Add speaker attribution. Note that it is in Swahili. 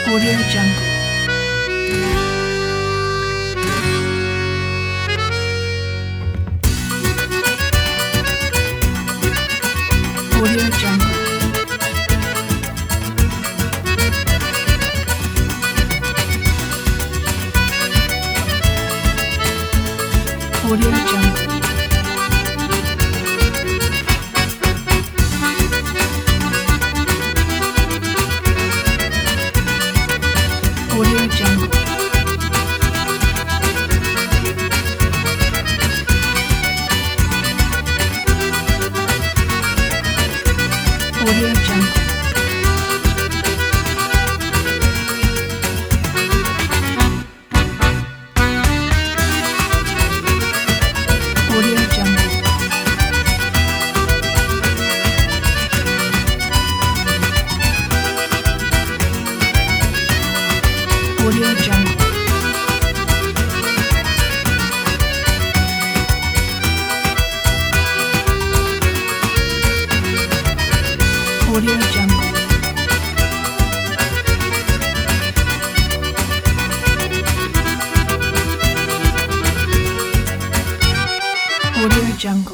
Speaker 1: Audio Jungle. Audio Jungle. Audio Jungle. Audio Jungle. Audio Jungle. Audio Jungle. Audio Jungle. Audio Jungle. Audio Jungle.